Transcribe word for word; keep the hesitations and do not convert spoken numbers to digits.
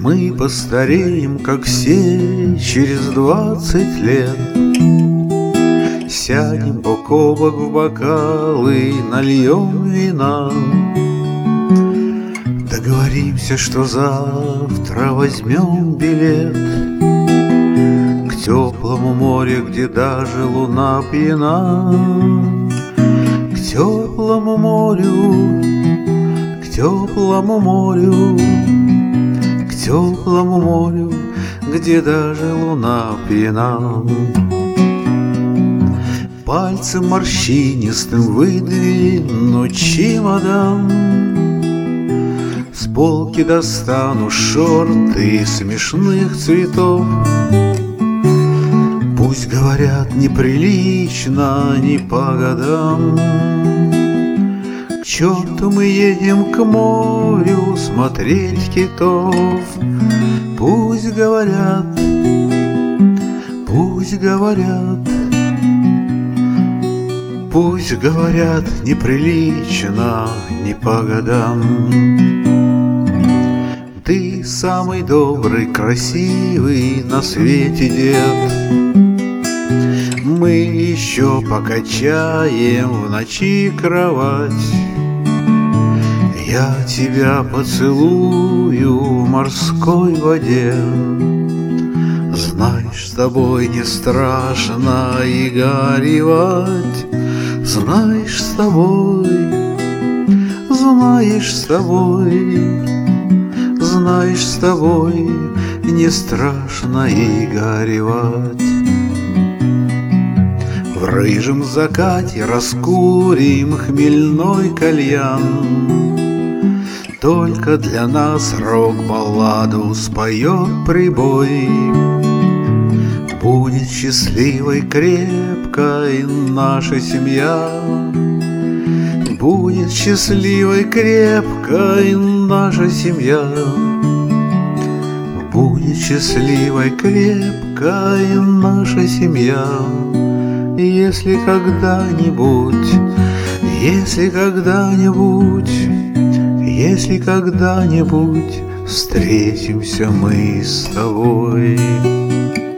Мы постареем, как все, через двадцать лет. Сядем бок о бок в бокалы, нальем вина. Договоримся, что завтра возьмем билет к теплому морю, где даже луна пьяна. К теплому морю, к теплому морю, к теплому морю, где даже луна пьяна. Пальцем морщинистым выдвину чемодан, с полки достану шорты смешных цветов. Пусть говорят неприлично, не по годам. К черту мы едем к морю смотреть китов. Пусть говорят, пусть говорят, пусть говорят неприлично, не по годам. Ты самый добрый, красивый на свете дед. Мы еще покачаем в ночи кровать. Я тебя поцелую в морской воде. Знаешь, с тобой не страшно и горевать. Знаешь, с тобой, знаешь, с тобой, знаешь, с тобой не страшно и горевать. В рыжем закате раскурим хмельной кальян. Только для нас рок-балладу споет прибой. Будет счастливой, крепкой наша семья. Будет счастливой, крепкой наша семья. Будет счастливой, крепкой наша семья. Если когда-нибудь, если когда-нибудь, если когда-нибудь встретимся мы с тобой.